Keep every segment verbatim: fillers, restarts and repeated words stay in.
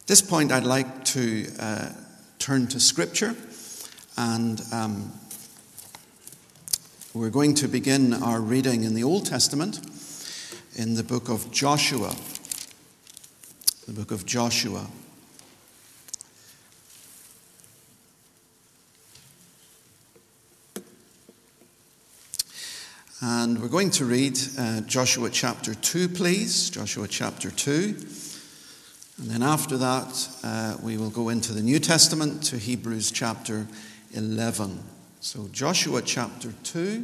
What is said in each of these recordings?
At this point, I'd like to uh, turn to Scripture, and um, we're going to begin our reading in the Old Testament in the book of Joshua. The book of Joshua. And we're going to read uh, Joshua chapter two, please. Joshua chapter two. And then after that, uh, we will go into the New Testament to Hebrews chapter eleven. So Joshua chapter two.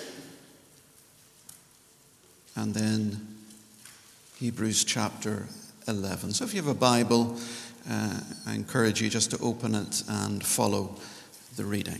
And then Hebrews chapter eleven. So if you have a Bible, uh, I encourage you just to open it and follow the reading.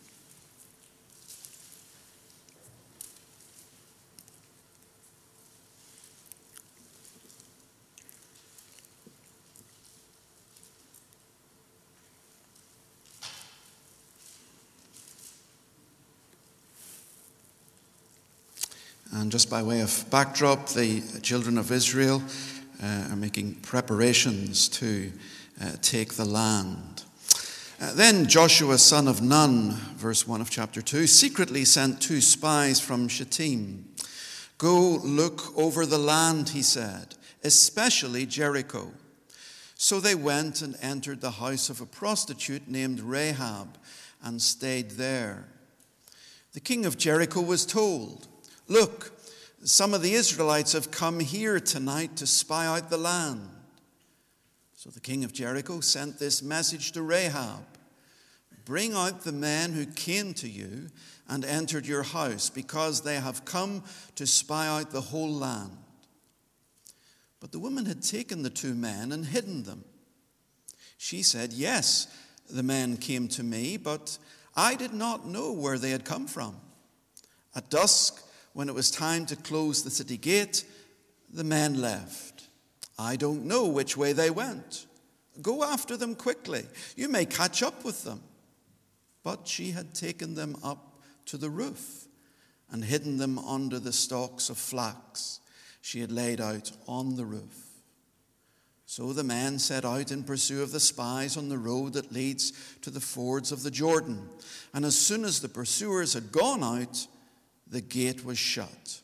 And just by way of backdrop, the children of Israel uh, are making preparations to uh, take the land. Uh, then Joshua, son of Nun, verse one of chapter two, secretly sent two spies from Shittim. Go look over the land, he said, especially Jericho. So they went and entered the house of a prostitute named Rahab and stayed there. The king of Jericho was told, "Look, some of the Israelites have come here tonight to spy out the land." So the king of Jericho sent this message to Rahab: "Bring out the men who came to you and entered your house, because they have come to spy out the whole land." But the woman had taken the two men and hidden them. She said, "Yes, the men came to me, but I did not know where they had come from. At dusk, when it was time to close the city gate, the men left. I don't know which way they went. Go after them quickly. You may catch up with them." But she had taken them up to the roof and hidden them under the stalks of flax she had laid out on the roof. So the men set out in pursuit of the spies on the road that leads to the fords of the Jordan. And as soon as the pursuers had gone out, the gate was shut.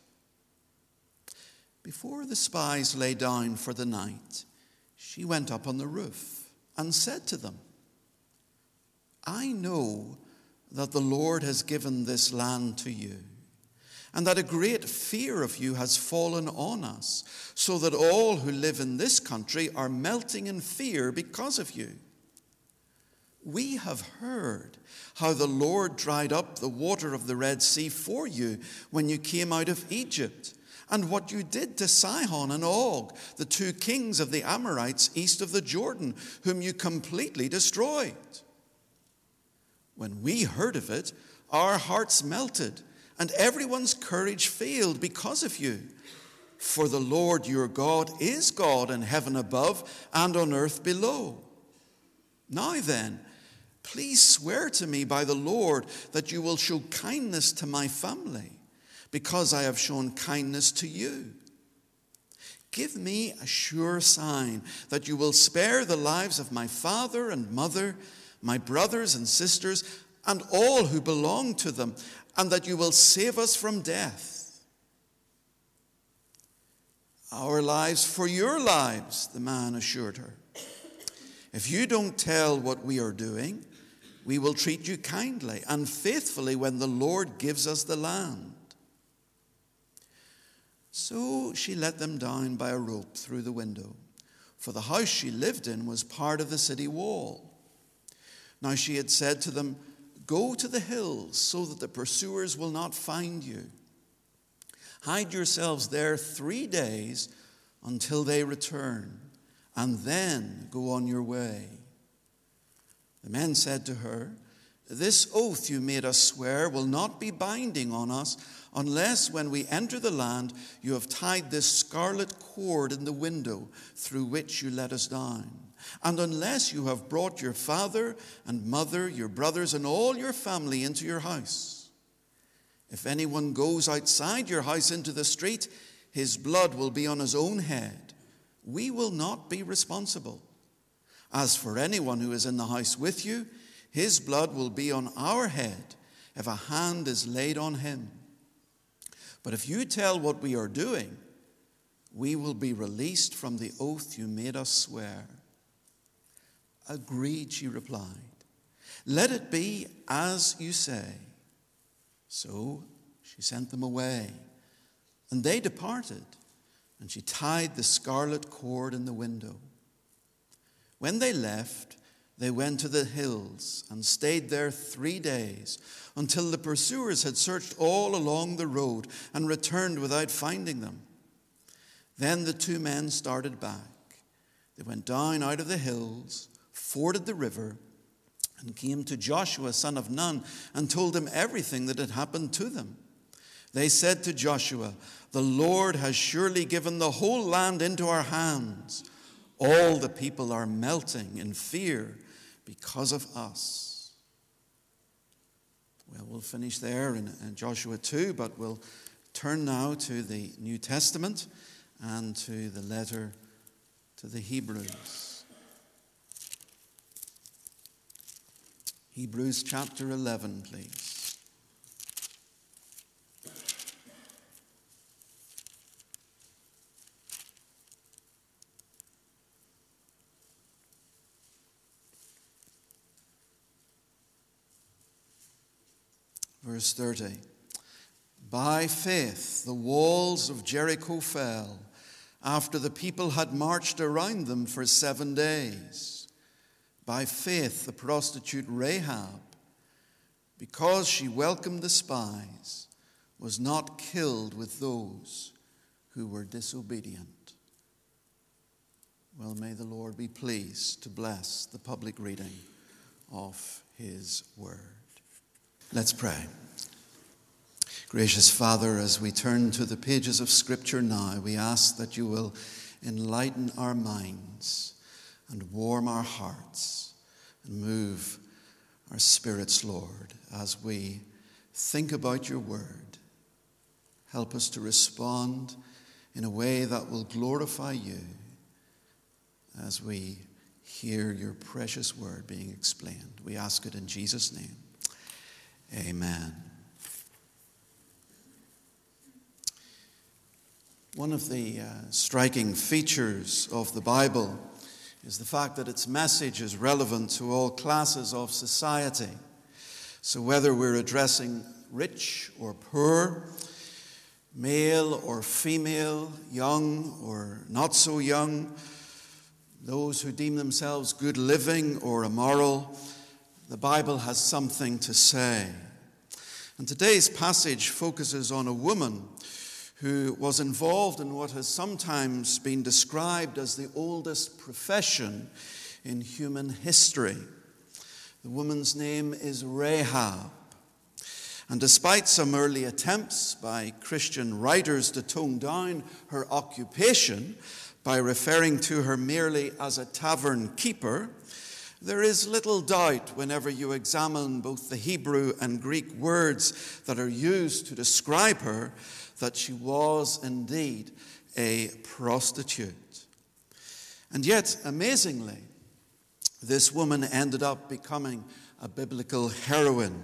Before the spies lay down for the night, she went up on the roof and said to them, "I know that the Lord has given this land to you, and that a great fear of you has fallen on us, so that all who live in this country are melting in fear because of you. We have heard how the Lord dried up the water of the Red Sea for you when you came out of Egypt, and what you did to Sihon and Og, the two kings of the Amorites east of the Jordan, whom you completely destroyed. When we heard of it, our hearts melted, and everyone's courage failed because of you. For the Lord your God is God in heaven above and on earth below. Now then, please swear to me by the Lord that you will show kindness to my family, because I have shown kindness to you. Give me a sure sign that you will spare the lives of my father and mother, my brothers and sisters, and all who belong to them, and that you will save us from death." "Our lives for your lives," the man assured her. "If you don't tell what we are doing, we will treat you kindly and faithfully when the Lord gives us the land." So she let them down by a rope through the window, for the house she lived in was part of the city wall. Now she had said to them, "Go to the hills so that the pursuers will not find you. Hide yourselves there three days until they return, and then go on your way." The men said to her, "This oath you made us swear will not be binding on us unless when we enter the land you have tied this scarlet cord in the window through which you let us down, and unless you have brought your father and mother, your brothers, and all your family into your house. If anyone goes outside your house into the street, his blood will be on his own head. We will not be responsible. As for anyone who is in the house with you, his blood will be on our head if a hand is laid on him. But if you tell what we are doing, we will be released from the oath you made us swear." "Agreed," she replied. "Let it be as you say." So she sent them away, and they departed, and she tied the scarlet cord in the window. When they left, they went to the hills and stayed there three days, until the pursuers had searched all along the road and returned without finding them. Then the two men started back. They went down out of the hills, forded the river, and came to Joshua, son of Nun, and told him everything that had happened to them. They said to Joshua, "The Lord has surely given the whole land into our hands. All the people are melting in fear because of us." Well, we'll finish there in, in Joshua two, but we'll turn now to the New Testament and to the letter to the Hebrews. Hebrews chapter eleven, please. Verse thirty. "By faith the walls of Jericho fell after the people had marched around them for seven days. By faith the prostitute Rahab, because she welcomed the spies, was not killed with those who were disobedient." Well, may the Lord be pleased to bless the public reading of his word. Let's pray. Gracious Father, as we turn to the pages of Scripture now, we ask that you will enlighten our minds and warm our hearts and move our spirits, Lord, as we think about your word. Help us to respond in a way that will glorify you as we hear your precious word being explained. We ask it in Jesus' name. Amen. One of the uh, striking features of the Bible is the fact that its message is relevant to all classes of society. So whether we're addressing rich or poor, male or female, young or not so young, those who deem themselves good living or immoral, the Bible has something to say. And today's passage focuses on a woman who was involved in what has sometimes been described as the oldest profession in human history. The woman's name is Rahab. And despite some early attempts by Christian writers to tone down her occupation by referring to her merely as a tavern keeper, there is little doubt whenever you examine both the Hebrew and Greek words that are used to describe her that she was indeed a prostitute. And yet, amazingly, this woman ended up becoming a biblical heroine.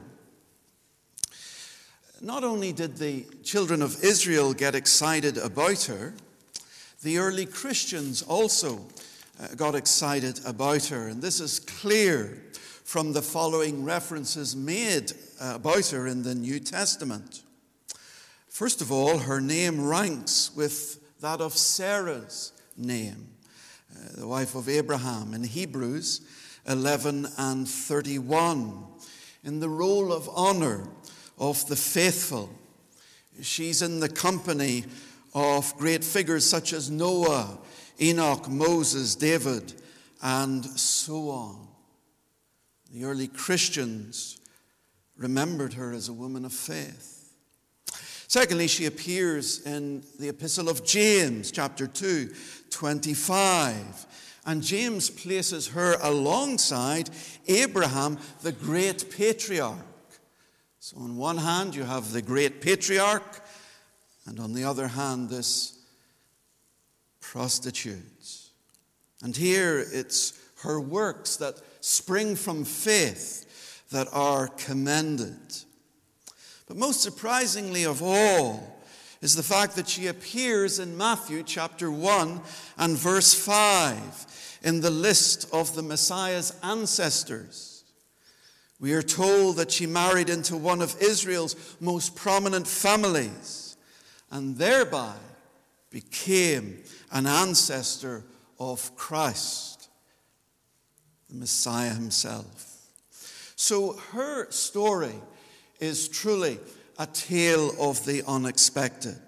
Not only did the children of Israel get excited about her, the early Christians also got excited about her. And this is clear from the following references made about her in the New Testament. First of all, her name ranks with that of Sarah's name, uh, the wife of Abraham, in Hebrews eleven and thirty-one. In the roll of honor of the faithful, she's in the company of great figures such as Noah, Enoch, Moses, David, and so on. The early Christians remembered her as a woman of faith. Secondly, she appears in the Epistle of James, chapter two, twenty-five. And James places her alongside Abraham, the great patriarch. So on one hand, you have the great patriarch, and on the other hand, this prostitute. And here it's her works that spring from faith that are commended. But most surprisingly of all is the fact that she appears in Matthew chapter one and verse five in the list of the Messiah's ancestors. We are told that she married into one of Israel's most prominent families and thereby became an ancestor of Christ, the Messiah himself. So her story is truly a tale of the unexpected.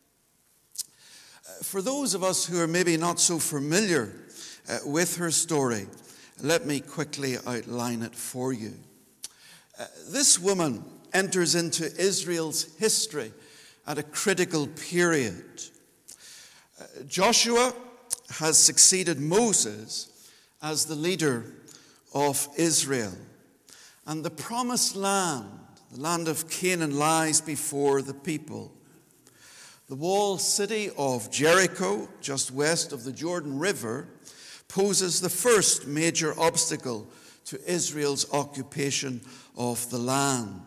For those of us who are maybe not so familiar uh, with her story, let me quickly outline it for you. Uh, this woman enters into Israel's history at a critical period. Uh, Joshua has succeeded Moses as the leader of Israel, and the promised land, the land of Canaan, lies before the people. The walled city of Jericho, just west of the Jordan River, poses the first major obstacle to Israel's occupation of the land.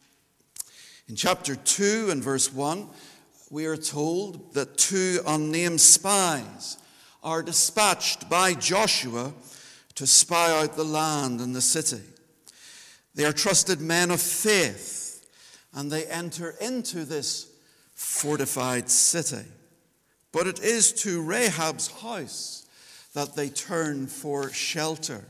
In chapter two and verse one, we are told that two unnamed spies are dispatched by Joshua to spy out the land and the city. They are trusted men of faith, and they enter into this fortified city. But it is to Rahab's house that they turn for shelter.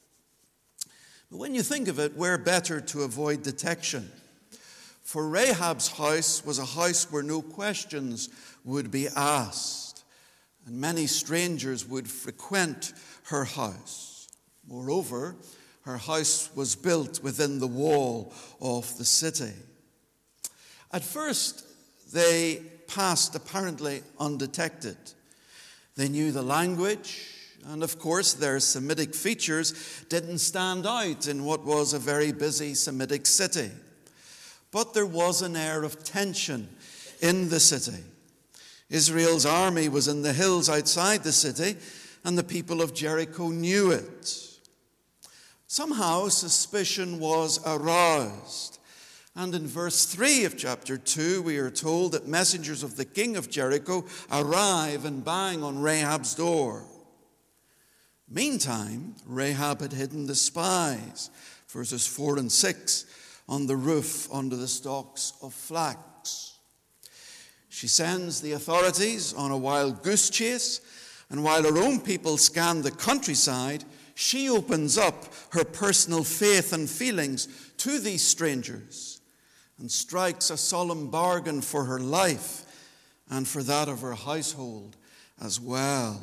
But when you think of it, where better to avoid detection? For Rahab's house was a house where no questions would be asked, and many strangers would frequent her house. Moreover, her house was built within the wall of the city. At first, they passed apparently undetected. They knew the language, and of course their Semitic features didn't stand out in what was a very busy Semitic city. But there was an air of tension in the city. Israel's army was in the hills outside the city, and the people of Jericho knew it. Somehow suspicion was aroused. And in verse three of chapter two, we are told that messengers of the king of Jericho arrive and bang on Rahab's door. Meantime, Rahab had hidden the spies, verses four and six, on the roof under the stalks of flax. She sends the authorities on a wild goose chase, and while her own people scan the countryside, she opens up her personal faith and feelings to these strangers and strikes a solemn bargain for her life and for that of her household as well.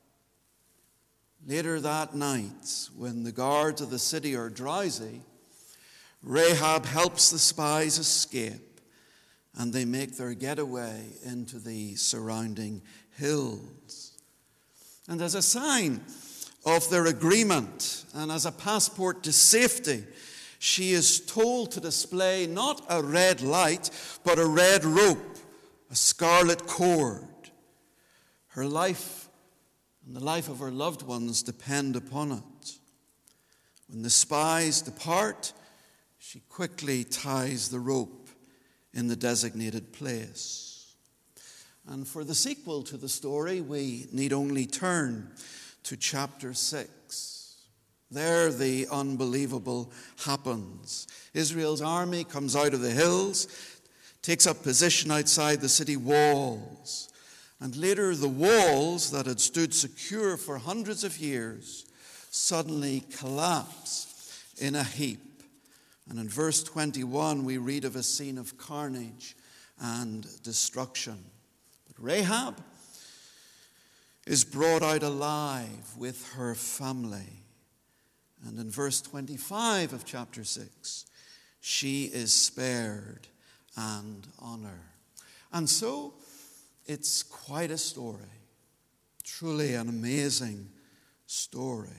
Later that night, when the guards of the city are drowsy, Rahab helps the spies escape, and they make their getaway into the surrounding hills. And as a sign of their agreement and as a passport to safety, she is told to display not a red light, but a red rope, a scarlet cord. Her life and the life of her loved ones depend upon it. When the spies depart, she quickly ties the rope in the designated place. And for the sequel to the story, we need only turn to chapter six. There the unbelievable happens. Israel's army comes out of the hills, takes up position outside the city walls. And later the walls that had stood secure for hundreds of years suddenly collapse in a heap. And in verse twenty-one we read of a scene of carnage and destruction. But Rahab is brought out alive with her family. And in verse twenty-five of chapter six, she is spared and honored. And so, it's quite a story. Truly an amazing story.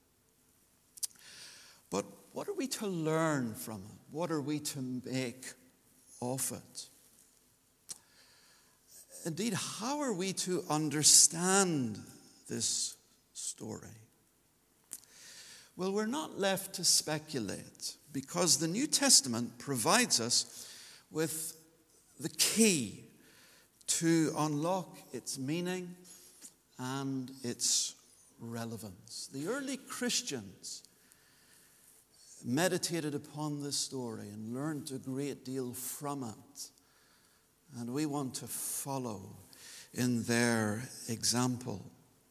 But what are we to learn from it? What are we to make of it? Indeed, how are we to understand this story? Well, we're not left to speculate, because the New Testament provides us with the key to unlock its meaning and its relevance. The early Christians meditated upon this story and learned a great deal from it. And we want to follow in their example.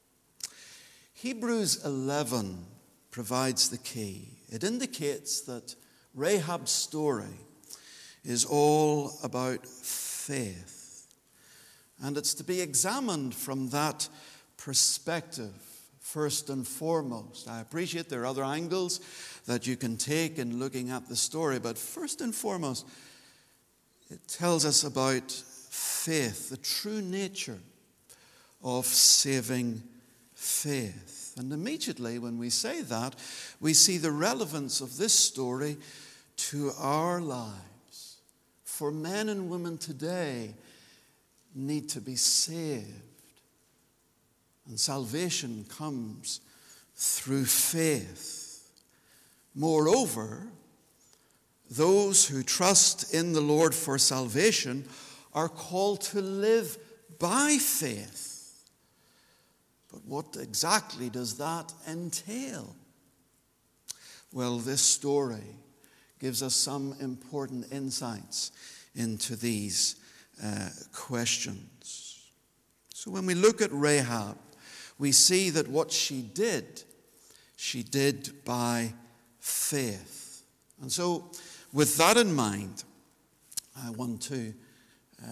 Hebrews eleven provides the key. It indicates that Rahab's story is all about faith. And it's to be examined from that perspective, first and foremost. I appreciate there are other angles that you can take in looking at the story, but first and foremost, it tells us about faith, the true nature of saving faith. And immediately when we say that, we see the relevance of this story to our lives. For men and women today need to be saved. And salvation comes through faith. Moreover, those who trust in the Lord for salvation are called to live by faith. But what exactly does that entail? Well, this story gives us some important insights into these uh, questions. So when we look at Rahab, we see that what she did, she did by faith. And so with that in mind, I want to uh,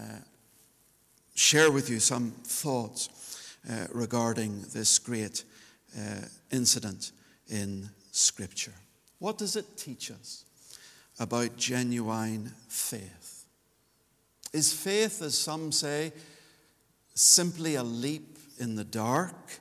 share with you some thoughts Uh, regarding this great uh, incident in Scripture. What does it teach us about genuine faith? Is faith, as some say, simply a leap in the dark?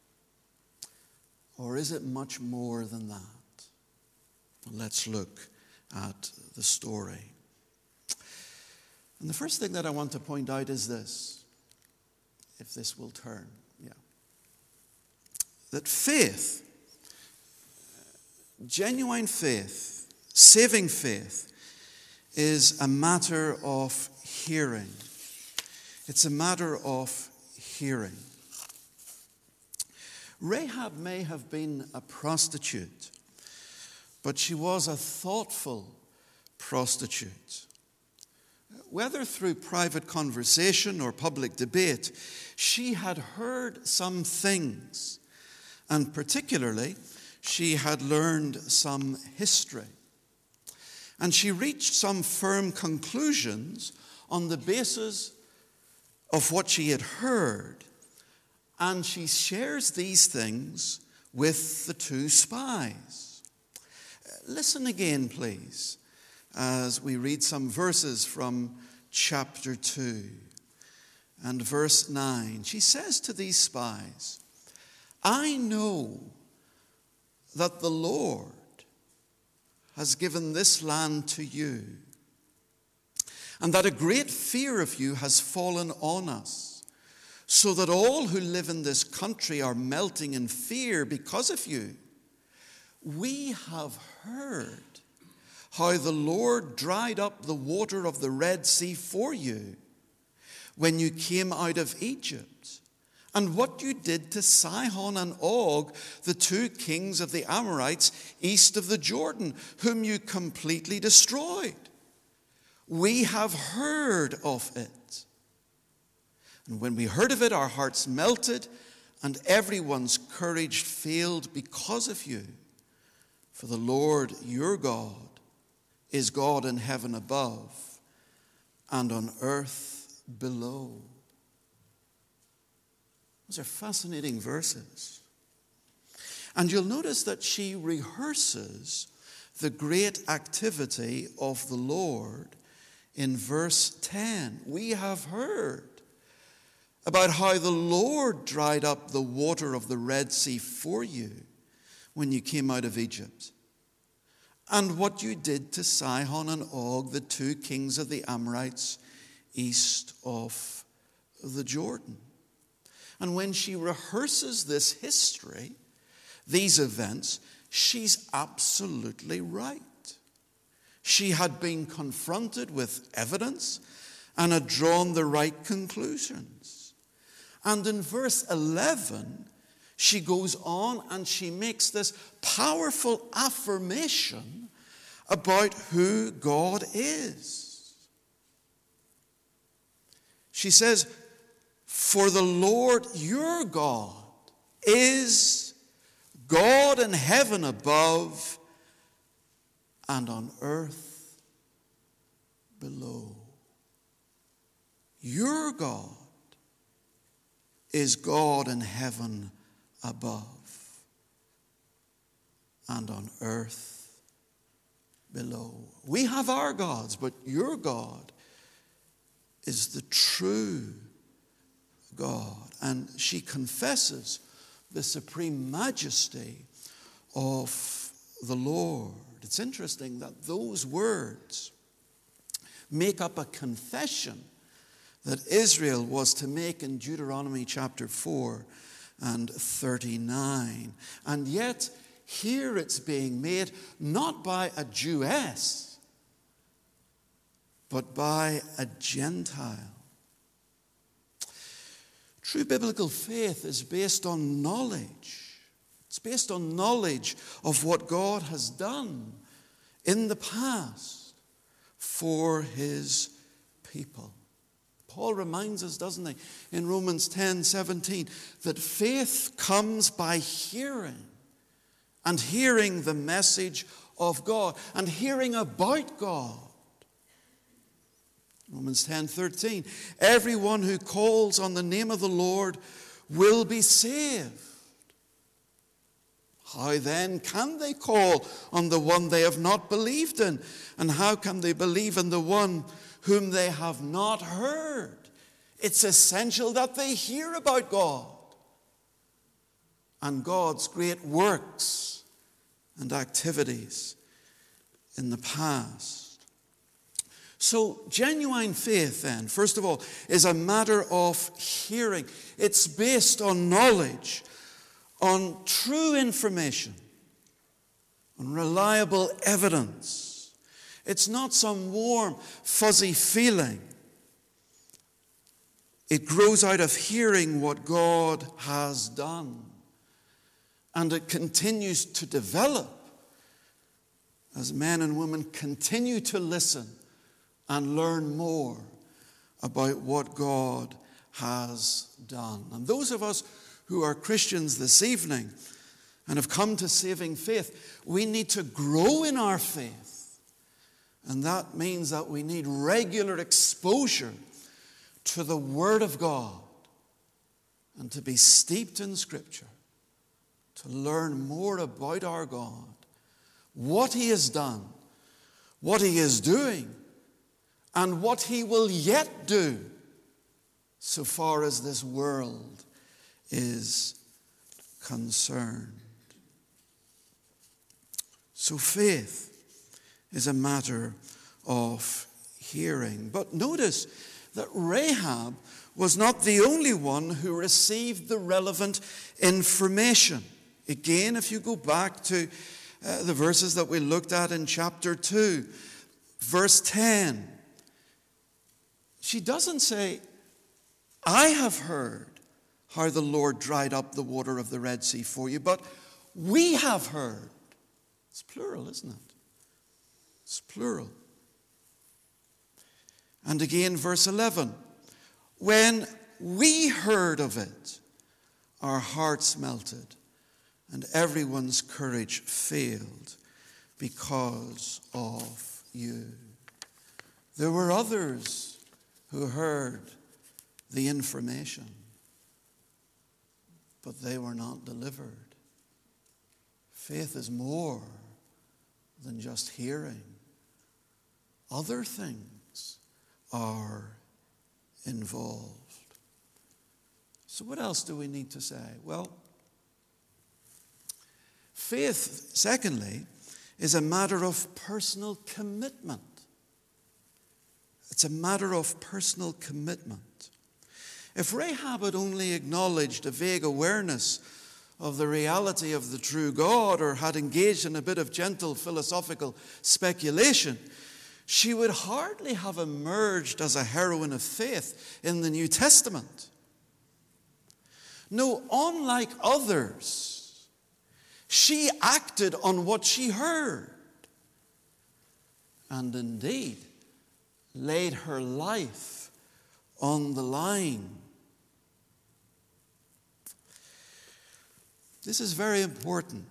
Or is it much more than that? Well, let's look at the story. And the first thing that I want to point out is this. If this will turn, yeah. That faith, genuine faith, saving faith, is a matter of hearing. It's a matter of hearing. Rahab may have been a prostitute, but she was a thoughtful prostitute. Whether through private conversation or public debate, she had heard some things, and particularly, she had learned some history. And she reached some firm conclusions on the basis of what she had heard. And she shares these things with the two spies. Listen again, please, as we read some verses from chapter two and verse nine. She says to these spies, "I know that the Lord has given this land to you, and that a great fear of you has fallen on us, so that all who live in this country are melting in fear because of you. We have heard how the Lord dried up the water of the Red Sea for you when you came out of Egypt, and what you did to Sihon and Og, the two kings of the Amorites east of the Jordan, whom you completely destroyed. We have heard of it. And when we heard of it, our hearts melted, and everyone's courage failed because of you. For the Lord your God is God in heaven above and on earth below." Those are fascinating verses. And you'll notice that she rehearses the great activity of the Lord in verse ten. We have heard about how the Lord dried up the water of the Red Sea for you when you came out of Egypt, and what you did to Sihon and Og, the two kings of the Amorites east of the Jordan. And when she rehearses this history, these events, she's absolutely right. She had been confronted with evidence and had drawn the right conclusions. And in verse eleven, she goes on and she makes this powerful affirmation about who God is. She says, "For the Lord your God is God in heaven above and on earth below." Your God is God in heaven above and on earth below. We have our gods, but your God is the true God. And she confesses the supreme majesty of the Lord. It's interesting that those words make up a confession that Israel was to make in Deuteronomy chapter four and thirty-nine. And yet, here it's being made not by a Jewess, but by a Gentile. True biblical faith is based on knowledge. It's based on knowledge of what God has done in the past for his people. Paul reminds us, doesn't he, in Romans ten seventeen, that faith comes by hearing, and hearing the message of God, and hearing about God. Romans ten thirteen, everyone who calls on the name of the Lord will be saved. How then can they call on the one they have not believed in? And how can they believe in the one whom they have not heard? It's essential that they hear about God and God's great works and activities in the past. So genuine faith then, first of all, is a matter of hearing. It's based on knowledge, on true information, on reliable evidence. It's not some warm, fuzzy feeling. It grows out of hearing what God has done. And it continues to develop as men and women continue to listen and learn more about what God has done. And those of us who are Christians this evening and have come to saving faith, we need to grow in our faith. And that means that we need regular exposure to the Word of God and to be steeped in Scripture, to learn more about our God, what He has done, what He is doing, and what He will yet do so far as this world is concerned. So faith is a matter of hearing. But notice that Rahab was not the only one who received the relevant information. Again, if you go back to uh, the verses that we looked at in chapter two, verse ten, she doesn't say, I have heard how the Lord dried up the water of the Red Sea for you, but we have heard. It's plural, isn't it? It's plural. And again, verse eleven, when we heard of it, our hearts melted, and everyone's courage failed because of you. There were others who heard the information, but they were not delivered. Faith is more than just hearing. Other things are involved. So what else do we need to say? Well, faith, secondly, is a matter of personal commitment. It's a matter of personal commitment. If Rahab had only acknowledged a vague awareness of the reality of the true God, or had engaged in a bit of gentle philosophical speculation, she would hardly have emerged as a heroine of faith in the New Testament. No, unlike others, she acted on what she heard, and indeed laid her life on the line. This is very important.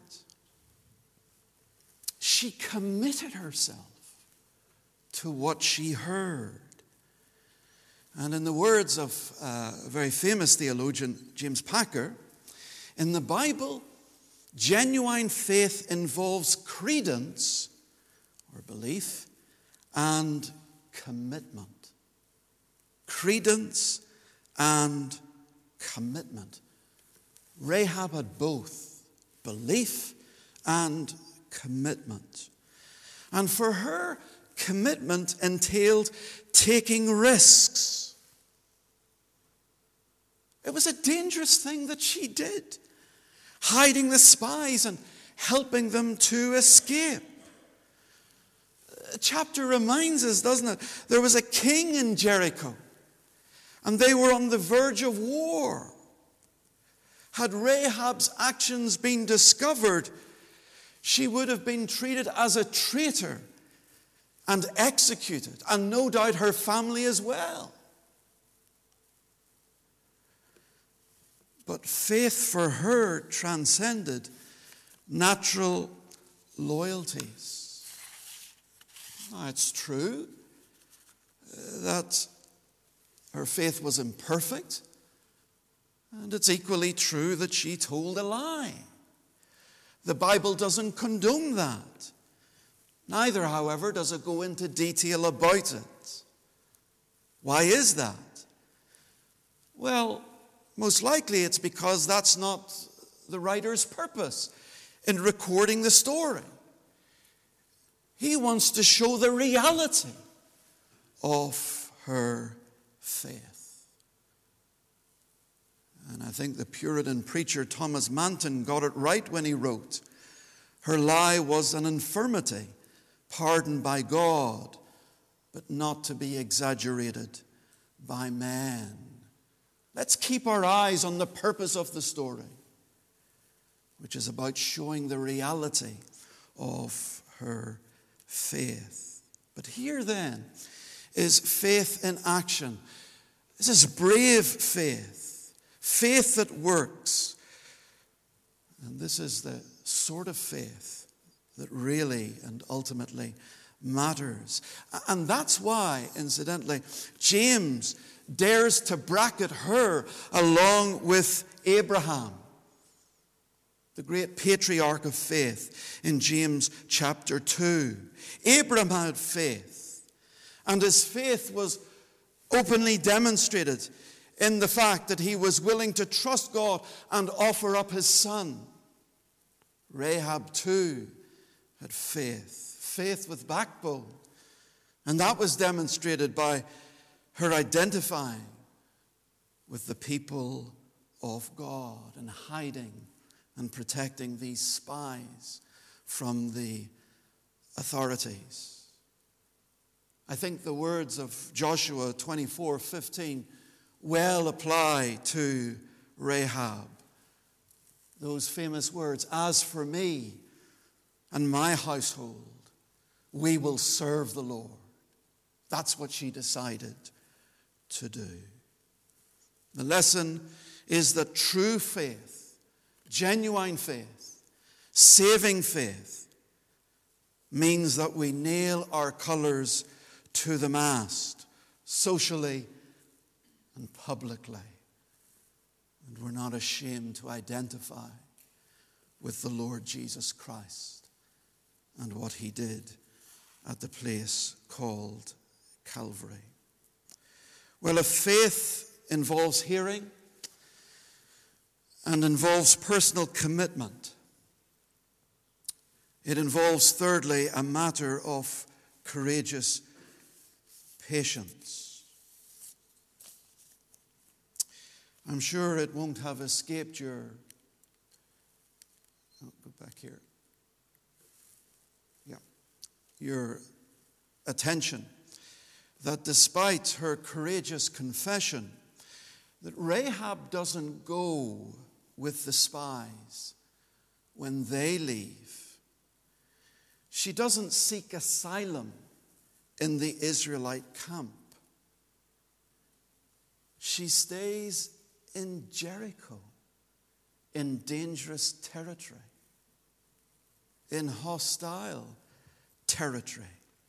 She committed herself to what she heard. And in the words of uh, a very famous theologian, James Packer, in the Bible, genuine faith involves credence, or belief, and commitment. Credence and commitment. Rahab had both belief and commitment. And for her, commitment entailed taking risks. It was a dangerous thing that she did, hiding the spies and helping them to escape. The chapter reminds us, doesn't it? There was a king in Jericho, and they were on the verge of war. Had Rahab's actions been discovered, she would have been treated as a traitor and executed, and no doubt her family as well. But faith for her transcended natural loyalties. Now, it's true that her faith was imperfect, and it's equally true that she told a lie. The Bible doesn't condone that. Neither, however, does it go into detail about it. Why is that? Well, most likely it's because that's not the writer's purpose in recording the story. He wants to show the reality of her faith. And I think the Puritan preacher Thomas Manton got it right when he wrote, "Her lie was an infirmity, pardoned by God, but not to be exaggerated by man." Let's keep our eyes on the purpose of the story, which is about showing the reality of her faith. But here then is faith in action. This is brave faith, faith that works. And this is the sort of faith that really and ultimately matters. And that's why, incidentally, James dares to bracket her along with Abraham, the great patriarch of faith, in James chapter two. Abraham had faith, and his faith was openly demonstrated in the fact that he was willing to trust God and offer up his son. Rahab too had faith, faith with backbone, and that was demonstrated by her identifying with the people of God and hiding and protecting these spies from the authorities. I think the words of Joshua twenty-four fifteen well apply to Rahab. Those famous words, "As for me and my household, we will serve the Lord." That's what she decided to do. The lesson is that true faith, genuine faith, saving faith, means that we nail our colors to the mast, socially and publicly. And we're not ashamed to identify with the Lord Jesus Christ and what he did at the place called Calvary. Well, if faith involves hearing and involves personal commitment, it involves, thirdly, a matter of courageous patience. I'm sure it won't have escaped your back here. Yeah. Your attention that despite her courageous confession, that Rahab doesn't go with the spies when they leave. She doesn't seek asylum in the Israelite camp. She stays in Jericho, in dangerous territory, in hostile territory.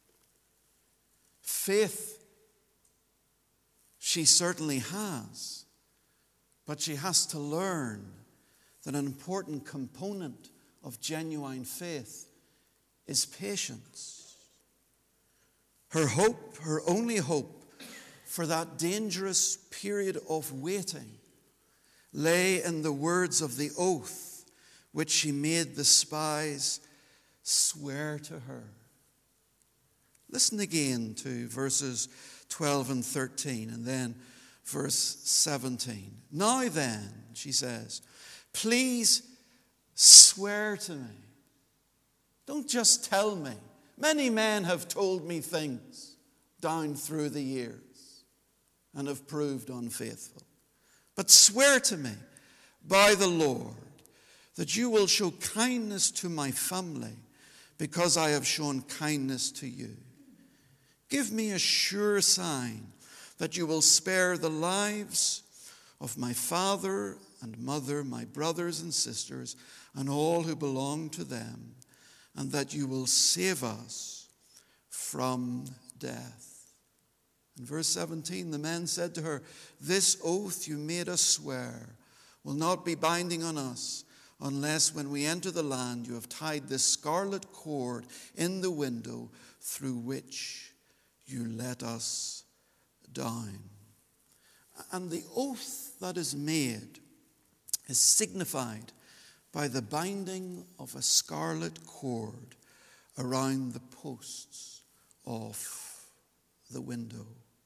Faith she certainly has, but she has to learn that an important component of genuine faith is patience. Her hope, her only hope for that dangerous period of waiting lay in the words of the oath which she made the spies swear to her. Listen again to verses twelve and thirteen, and then verse seventeen. Now then, she says, please swear to me. Don't just tell me. Many men have told me things down through the years and have proved unfaithful. But swear to me by the Lord that you will show kindness to my family because I have shown kindness to you. Give me a sure sign that you will spare the lives of my father and mother, my brothers and sisters, and all who belong to them, and that you will save us from death. In verse seventeen, the men said to her, this oath you made us swear will not be binding on us unless when we enter the land you have tied this scarlet cord in the window through which you let us down. And the oath that is made is signified by the binding of a scarlet cord around the posts of the window.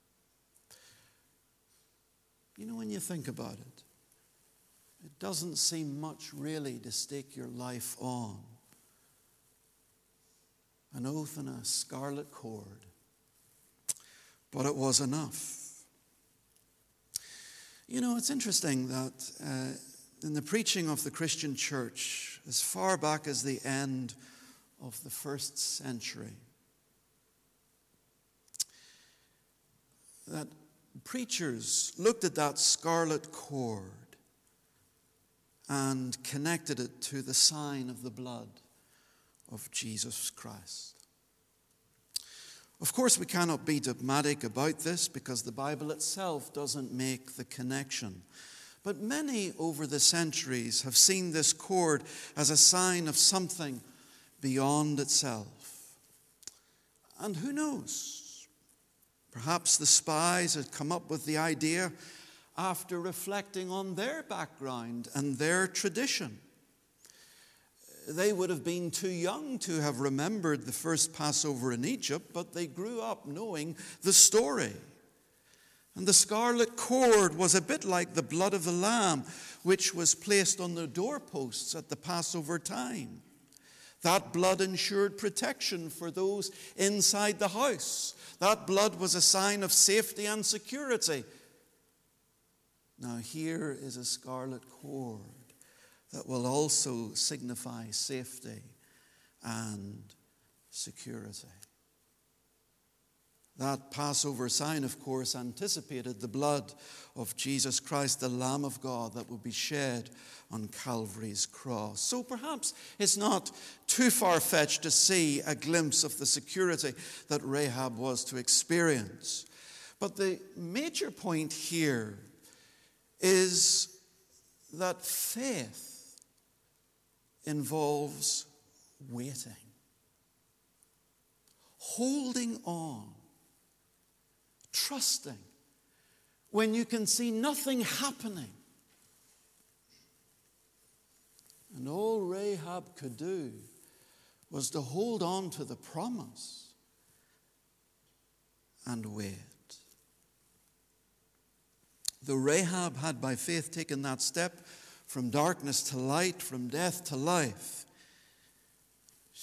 You know, when you think about it, it doesn't seem much really to stake your life on. An oath and a scarlet cord. But it was enough. You know, it's interesting that uh, in the preaching of the Christian church, as far back as the end of the first century, that preachers looked at that scarlet cord and connected it to the sign of the blood of Jesus Christ. Of course, we cannot be dogmatic about this because the Bible itself doesn't make the connection. But many over the centuries have seen this cord as a sign of something beyond itself. And who knows? Perhaps the spies had come up with the idea after reflecting on their background and their tradition. They would have been too young to have remembered the first Passover in Egypt, but they grew up knowing the story. And the scarlet cord was a bit like the blood of the lamb, which was placed on the doorposts at the Passover time. That blood ensured protection for those inside the house. That blood was a sign of safety and security. Now here is a scarlet cord that will also signify safety and security. That Passover sign, of course, anticipated the blood of Jesus Christ, the Lamb of God, that will be shed on Calvary's cross. So perhaps it's not too far-fetched to see a glimpse of the security that Rahab was to experience. But the major point here is that faith involves waiting, holding on, trusting when you can see nothing happening. And all Rahab could do was to hold on to the promise and wait. Though Rahab had by faith taken that step from darkness to light, from death to life,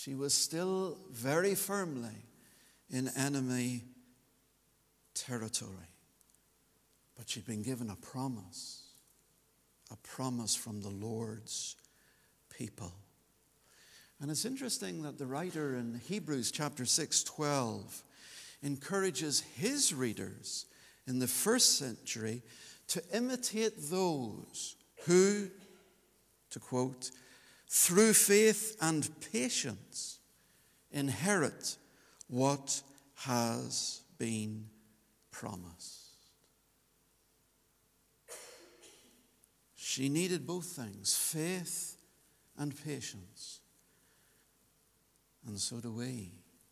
She was still very firmly in enemy territory. But she'd been given a promise, a promise from the Lord's people. And it's interesting that the writer in Hebrews chapter six, twelve encourages his readers in the first century to imitate those who, to quote, through faith and patience inherit what has been promised. She needed both things, faith and patience. And so do we.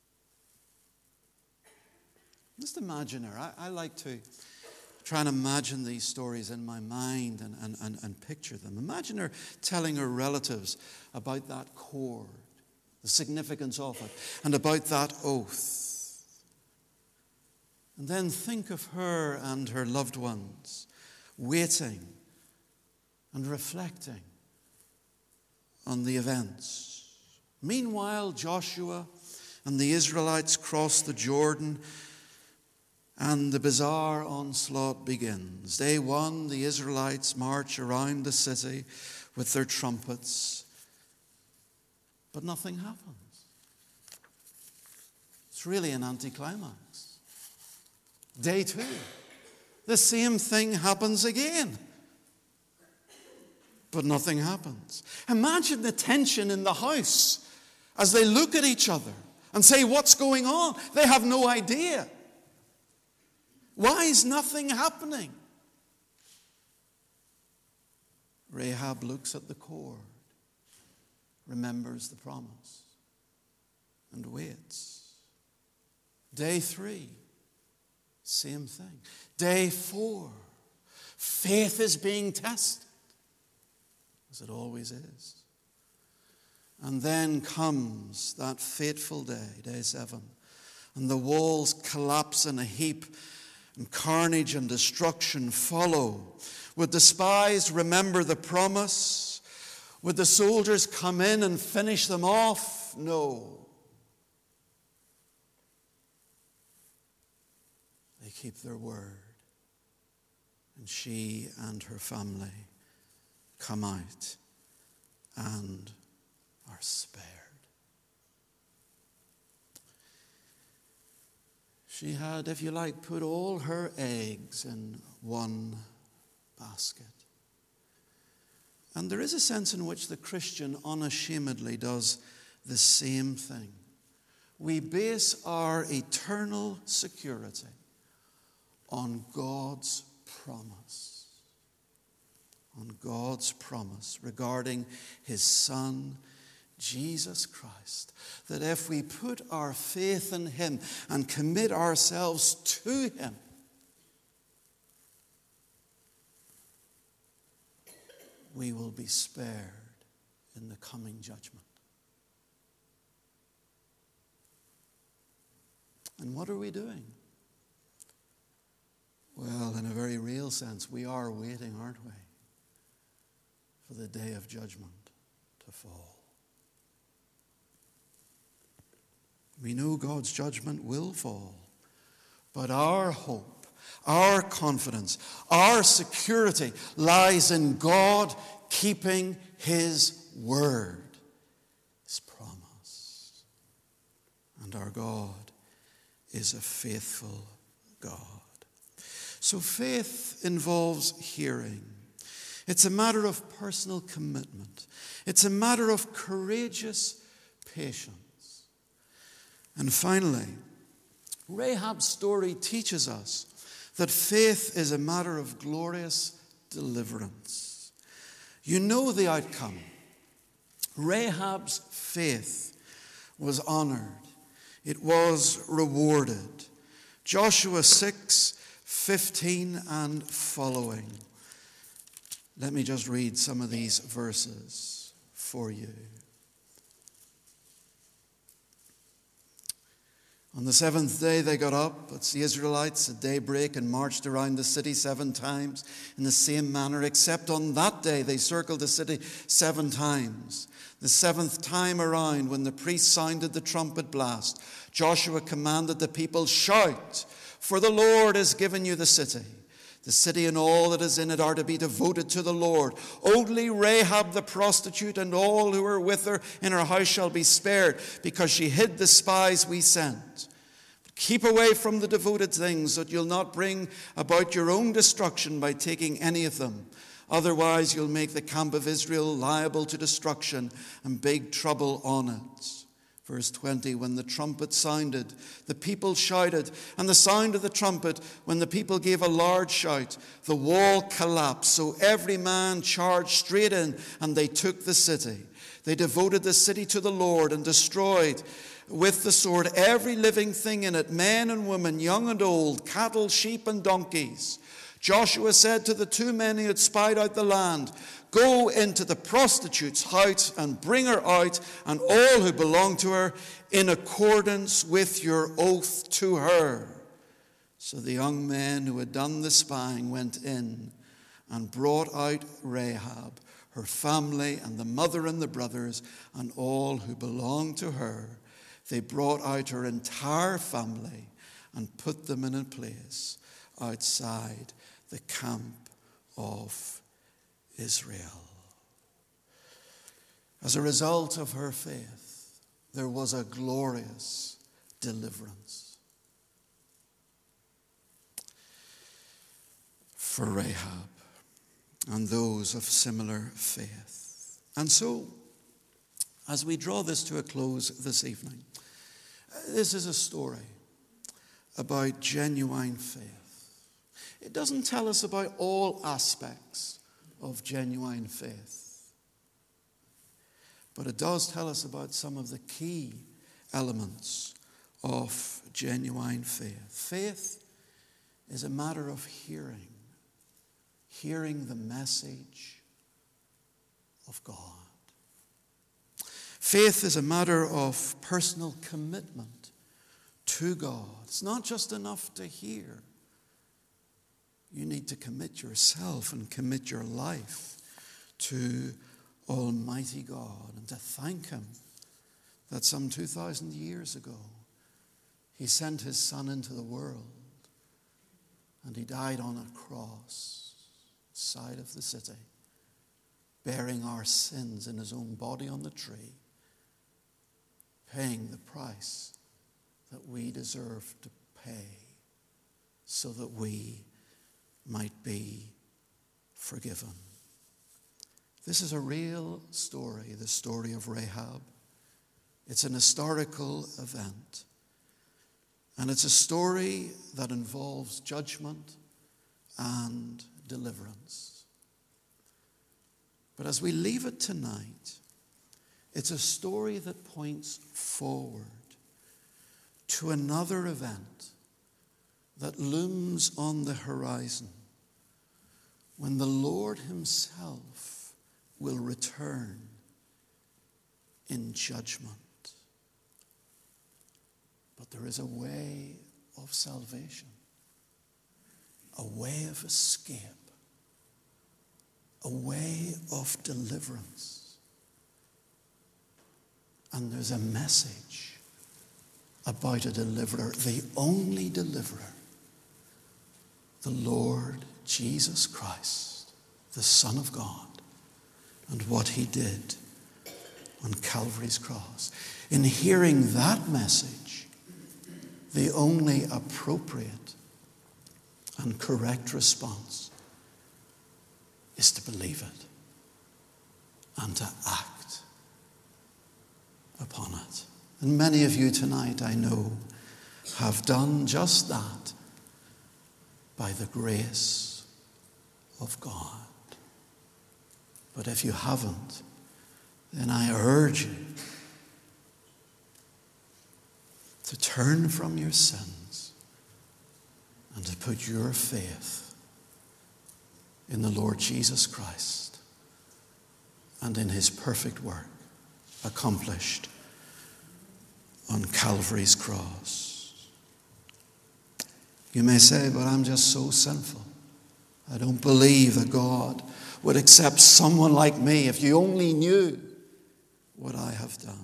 Just imagine her. I, I like to try and imagine these stories in my mind and, and, and, and picture them. Imagine her telling her relatives about that cord, the significance of it, and about that oath. And then think of her and her loved ones waiting and reflecting on the events. Meanwhile, Joshua and the Israelites cross the Jordan, and the bizarre onslaught begins. Day one, the Israelites march around the city with their trumpets, but nothing happens. It's really an anticlimax. Day two, the same thing happens again, but nothing happens. Imagine the tension in the house as they look at each other and say, what's going on? They have no idea. Why is nothing happening? Rahab looks at the cord, remembers the promise, and waits. Day three, same thing. Day four, faith is being tested, as it always is. And then comes that fateful day, day seven, and the walls collapse in a heap, and carnage and destruction follow. Would the spies remember the promise? Would the soldiers come in and finish them off? No. They keep their word. And she and her family come out and are spared. She had, if you like, put all her eggs in one basket. And there is a sense in which the Christian unashamedly does the same thing. We base our eternal security on God's promise. On God's promise regarding His Son, Jesus Christ, that if we put our faith in Him and commit ourselves to Him, we will be spared in the coming judgment. And what are we doing? Well, in a very real sense, we are waiting, aren't we, for the day of judgment to fall. We know God's judgment will fall, but our hope, our confidence, our security lies in God keeping His word, His promise. And our God is a faithful God. So faith involves hearing. It's a matter of personal commitment. It's a matter of courageous patience. And finally, Rahab's story teaches us that faith is a matter of glorious deliverance. You know the outcome. Rahab's faith was honored. It was rewarded. Joshua six, fifteen and following. Let me just read some of these verses for you. On the seventh day they got up, it's the Israelites, at daybreak, and marched around the city seven times in the same manner, except on that day they circled the city seven times. The seventh time around, when the priest sounded the trumpet blast, Joshua commanded the people, "Shout, for the Lord has given you the city. The city and all that is in it are to be devoted to the Lord. Only Rahab the prostitute and all who are with her in her house shall be spared, because she hid the spies we sent. But keep away from the devoted things, that you'll not bring about your own destruction by taking any of them. Otherwise you'll make the camp of Israel liable to destruction and big trouble on it." Verse twenty, when the trumpet sounded, the people shouted, and the sound of the trumpet, when the people gave a large shout, the wall collapsed, so every man charged straight in, and they took the city. They devoted the city to the Lord and destroyed with the sword every living thing in it, men and women, young and old, cattle, sheep, and donkeys. Joshua said to the two men who had spied out the land, "Go into the prostitute's house and bring her out, and all who belong to her, in accordance with your oath to her." So the young men who had done the spying went in and brought out Rahab, her family, and the mother and the brothers, and all who belonged to her. They brought out her entire family and put them in a place outside the camp of Israel. As a result of her faith, there was a glorious deliverance for Rahab and those of similar faith. And so, as we draw this to a close this evening, this is a story about genuine faith. It doesn't tell us about all aspects of genuine faith, but it does tell us about some of the key elements of genuine faith. Faith is a matter of hearing, hearing the message of God. Faith is a matter of personal commitment to God. It's not just enough to hear. You need to commit yourself and commit your life to Almighty God and to thank Him that some two thousand years ago He sent His Son into the world and He died on a cross side of the city, bearing our sins in His own body on the tree, paying the price that we deserve to pay so that we might be forgiven. This is a real story, the story of Rahab. It's an historical event. And it's a story that involves judgment and deliverance. But as we leave it tonight, it's a story that points forward to another event that looms on the horizon when the Lord Himself will return in judgment. But there is a way of salvation, a way of escape, a way of deliverance. And there's a message about a deliverer, the only deliverer, the Lord Jesus Christ, the Son of God, and what He did on Calvary's cross. In hearing that message, the only appropriate and correct response is to believe it and to act upon it. And many of you tonight, I know, have done just that by the grace of God. But if you haven't, then I urge you to turn from your sins and to put your faith in the Lord Jesus Christ and in His perfect work accomplished on Calvary's cross. You may say, but I'm just so sinful. I don't believe that God would accept someone like me. If you only knew what I have done.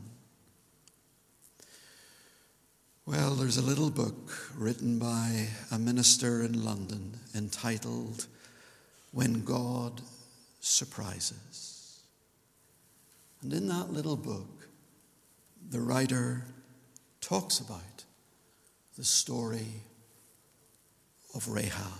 Well, there's a little book written by a minister in London entitled When God Surprises. And in that little book, the writer talks about the story of Rahab.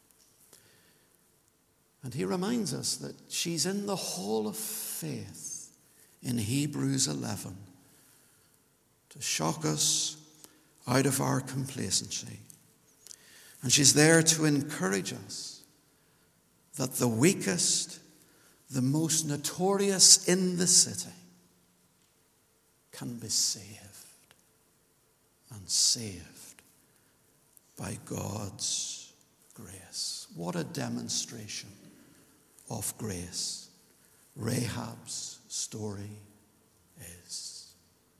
And he reminds us that she's in the hall of faith in Hebrews eleven to shock us out of our complacency. And she's there to encourage us that the weakest, the most notorious in the city can be saved and saved by God's grace. What a demonstration of grace Rahab's story is.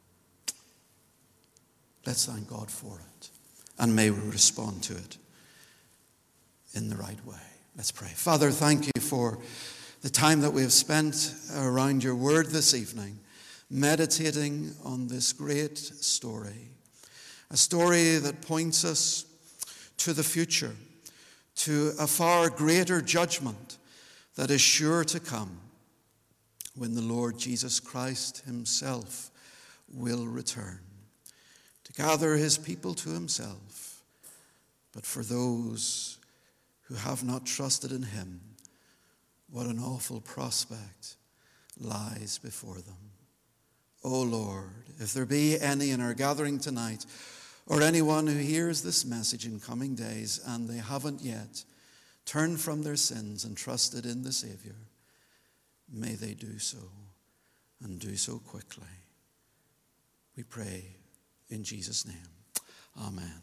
Let's thank God for it, and may we respond to it in the right way. Let's pray. Father, thank you for the time that we have spent around your word this evening, meditating on this great story, a story that points us to the future, to a far greater judgment that is sure to come when the Lord Jesus Christ himself will return to gather his people to himself. But for those who have not trusted in him, what an awful prospect lies before them. O Lord, if there be any in our gathering tonight, or anyone who hears this message in coming days and they haven't yet turned from their sins and trusted in the Savior, may they do so, and do so quickly. We pray in Jesus' name. Amen.